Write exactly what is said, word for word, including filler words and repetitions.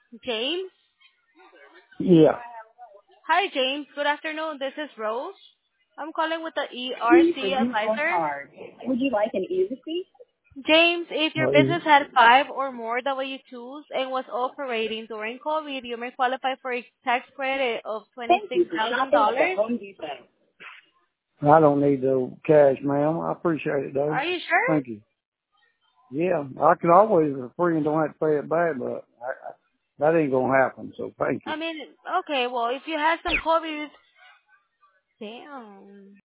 James? Yeah. Hi, James. Good afternoon. This is Rose. I'm calling with the Please E R C review your advisor. card. Would you like an e-receipt? James, if your Oh, business yeah. had five or more W two's and was operating during COVID, you may qualify for a tax credit of Thank you for shopping at the twenty-six thousand dollars. Home Depot. I don't need the cash, ma'am. I appreciate it, though. Are you sure? Thank you. Yeah, I can always for free and don't have to pay it back, but I, I, that ain't gonna happen. So thank you. I mean, okay, well, if you had some COVID, damn.